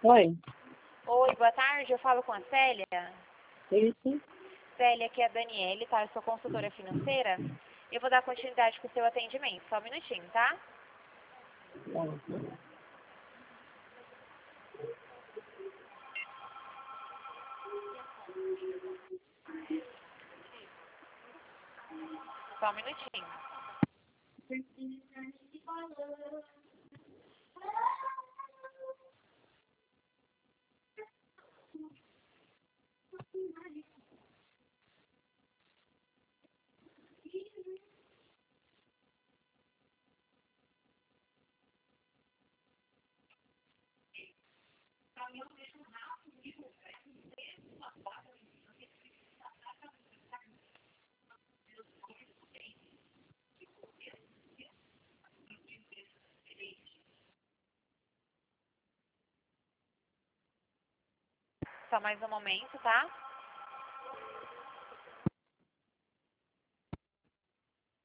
Oi, Oi, boa tarde, eu falo com a Célia. isso? Célia, aqui é a Daniele, tá? Eu sou consultora financeira. Eu vou dar continuidade com o seu atendimento. Só um minutinho, tá? Só um minutinho. Só mais um momento, tá?